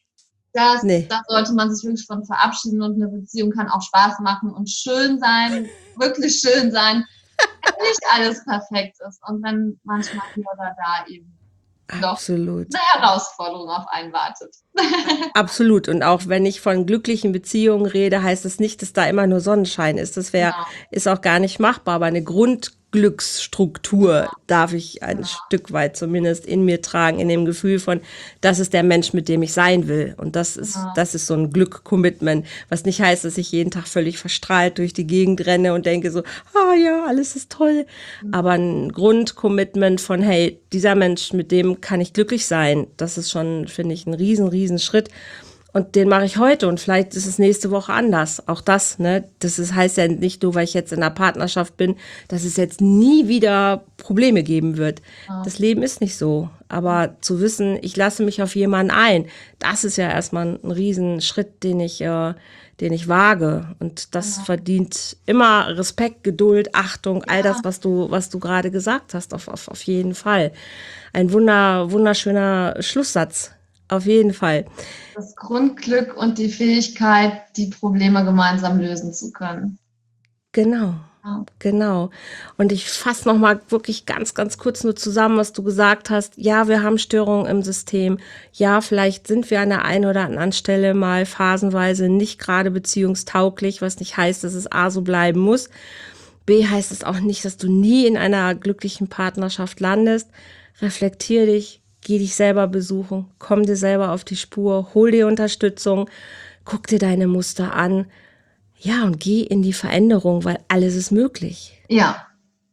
Das, Nee, da sollte man sich wirklich von verabschieden und eine Beziehung kann auch Spaß machen und schön sein, wirklich schön sein, wenn nicht alles perfekt ist und wenn manchmal hier oder da eben doch absolut. eine Herausforderung auf einen wartet. Absolut. Und auch wenn ich von glücklichen Beziehungen rede, heißt es nicht, dass da immer nur Sonnenschein ist. Das wäre, Genau, ist auch gar nicht machbar. Aber eine Grundglücksstruktur darf ich ein genau, Stück weit zumindest in mir tragen, in dem Gefühl von, das ist der Mensch, mit dem ich sein will. Und das ist, genau. das ist so ein Glück-Commitment, was nicht heißt, dass ich jeden Tag völlig verstrahlt durch die Gegend renne und denke so, ah ja, alles ist toll. Aber ein Grundcommitment von, hey, dieser Mensch, mit dem kann ich glücklich sein, das ist schon, finde ich, ein riesen, riesen Schritt. Und den mache ich heute und vielleicht ist es nächste Woche anders. Auch das, ne? Das ist, heißt ja nicht nur, weil ich jetzt in einer Partnerschaft bin, dass es jetzt nie wieder Probleme geben wird. Ja, Das Leben ist nicht so. Aber zu wissen, ich lasse mich auf jemanden ein, das ist ja erstmal ein Riesenschritt, den ich, äh, den ich wage. Und das genau. verdient immer Respekt, Geduld, Achtung, all das, Ja, was du, was du gerade gesagt hast, auf, auf, auf jeden Fall. Ein wunder, wunderschöner Schlusssatz. Auf jeden Fall. das Grundglück und die Fähigkeit, die Probleme gemeinsam lösen zu können. Genau, Ja, genau. Und ich fasse noch mal wirklich ganz, ganz kurz nur zusammen, was du gesagt hast. Ja, wir haben Störungen im System. Ja, vielleicht sind wir an der einen oder anderen Stelle mal phasenweise nicht gerade beziehungstauglich, was nicht heißt, dass es A so bleiben muss. B heißt es auch nicht, dass du nie in einer glücklichen Partnerschaft landest. Reflektier dich, geh dich selber besuchen, komm dir selber auf die Spur, hol dir Unterstützung, guck dir deine Muster an. Ja, und geh in die Veränderung, weil alles ist möglich. ja,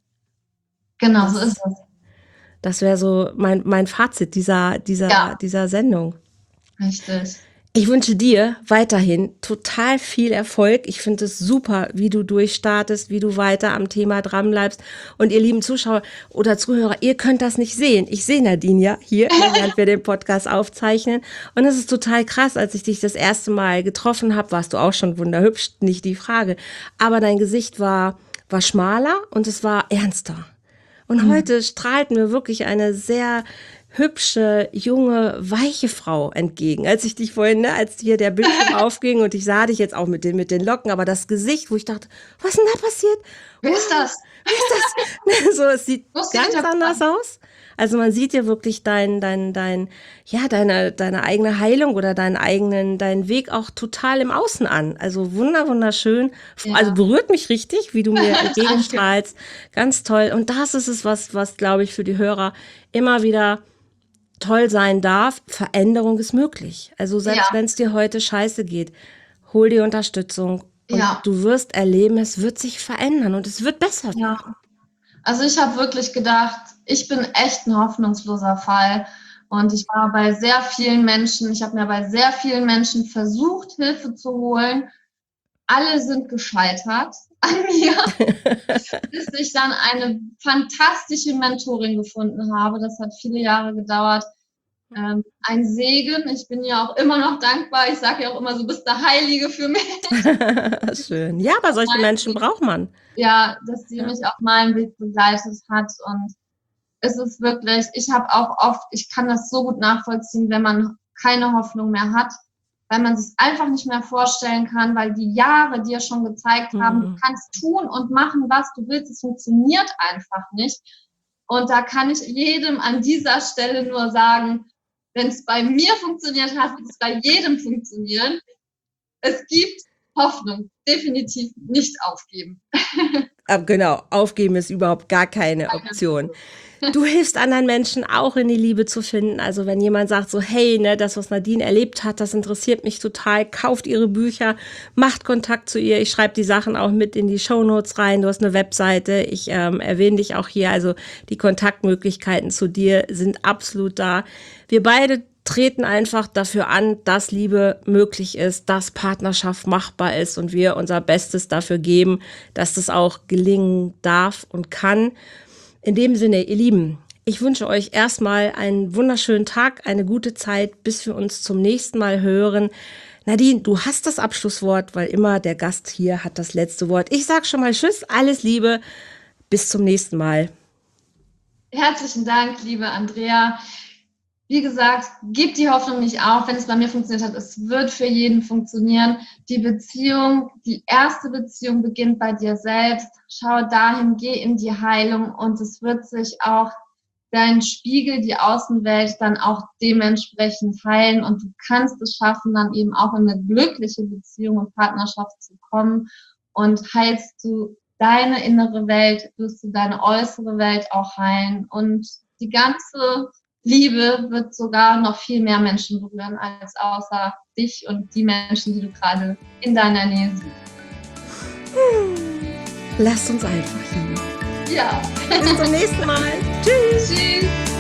genau, so Das, ist es. das wäre so mein, mein Fazit dieser, dieser, Ja, dieser Sendung. richtig. Ich wünsche dir weiterhin total viel Erfolg. Ich finde es super, wie du durchstartest, wie du weiter am Thema dranbleibst. Und ihr lieben Zuschauer oder Zuhörer, ihr könnt das nicht sehen. Ich sehe Nadine ja hier, während wir den Podcast aufzeichnen. Und es ist total krass, als ich dich das erste Mal getroffen habe, warst du auch schon wunderhübsch, nicht die Frage. Aber dein Gesicht war, war schmaler und es war ernster. Und Mhm. heute strahlt mir wirklich eine sehr hübsche, junge, weiche Frau entgegen. Als ich dich vorhin, ne, als hier der Bildschirm aufging und ich sah dich jetzt auch mit den, mit den Locken, aber das Gesicht, wo ich dachte, was ist denn da passiert? Wer ist Wow, das? wie ist das? So, es sieht Wusste ganz nicht, ob anders aus. Also man sieht ja wirklich dein, dein, dein, ja, deine, deine eigene Heilung oder deinen eigenen, deinen Weg auch total im Außen an. Also wunder, wunderschön. Also ja, berührt mich richtig, wie du mir danke. entgegenstrahlst. Ganz toll. Und das ist es, was, was, glaube ich, für die Hörer immer wieder toll sein darf. Veränderung ist möglich. Also selbst Ja, wenn es dir heute scheiße geht, hol dir Unterstützung und ja, du wirst erleben, es wird sich verändern und es wird besser ja. werden. Also ich habe wirklich gedacht, ich bin echt ein hoffnungsloser Fall. Und ich war bei sehr vielen Menschen, ich habe mir bei sehr vielen Menschen versucht, Hilfe zu holen. Alle sind gescheitert an mir, bis ich dann eine fantastische Mentorin gefunden habe. Das hat viele Jahre gedauert. Ähm, ein Segen. Ich bin ja auch immer noch dankbar. Ich sage ja auch immer, so bist der Heilige für mich. Schön. Ja, aber solche Menschen braucht man. Ja, dass sie Ja. mich auf meinem Weg begleitet hat. Und es ist wirklich, ich habe auch oft, ich kann das so gut nachvollziehen, wenn man keine Hoffnung mehr hat, weil man sich einfach nicht mehr vorstellen kann, weil die Jahre dir schon gezeigt haben, mhm. du kannst tun und machen, was du willst, es funktioniert einfach nicht. Und da kann ich jedem an dieser Stelle nur sagen, wenn es bei mir funktioniert hat, wird es bei jedem funktionieren. Es gibt Hoffnung, definitiv nicht aufgeben. Aber genau, aufgeben ist überhaupt gar keine Option. Du hilfst anderen Menschen auch in die Liebe zu finden. Also wenn jemand sagt so, hey, ne, das, was Nadine erlebt hat, das interessiert mich total, kauft ihre Bücher, macht Kontakt zu ihr. Ich schreibe die Sachen auch mit in die Shownotes rein. Du hast eine Webseite, ich ähm, erwähne dich auch hier. Also die Kontaktmöglichkeiten zu dir sind absolut da. Wir beide treten einfach dafür an, dass Liebe möglich ist, dass Partnerschaft machbar ist und wir unser Bestes dafür geben, dass das auch gelingen darf und kann. In dem Sinne, ihr Lieben, ich wünsche euch erstmal einen wunderschönen Tag, eine gute Zeit, bis wir uns zum nächsten Mal hören. Nadine, du hast das Abschlusswort, weil immer der Gast hier hat das letzte Wort. Ich sage schon mal Tschüss, alles Liebe, bis zum nächsten Mal. Herzlichen Dank, liebe Andrea. Wie gesagt, gib die Hoffnung nicht auf, wenn es bei mir funktioniert hat. Es wird für jeden funktionieren. Die Beziehung, die erste Beziehung beginnt bei dir selbst. Schau dahin, geh in die Heilung und es wird sich auch dein Spiegel, die Außenwelt dann auch dementsprechend heilen und du kannst es schaffen, dann eben auch in eine glückliche Beziehung und Partnerschaft zu kommen und heilst du deine innere Welt, wirst du deine äußere Welt auch heilen und die ganze Liebe wird sogar noch viel mehr Menschen berühren als außer dich und die Menschen, die du gerade in deiner Nähe siehst. Lasst uns einfach lieben. Ja. Bis zum nächsten Mal. Tschüss. Tschüss.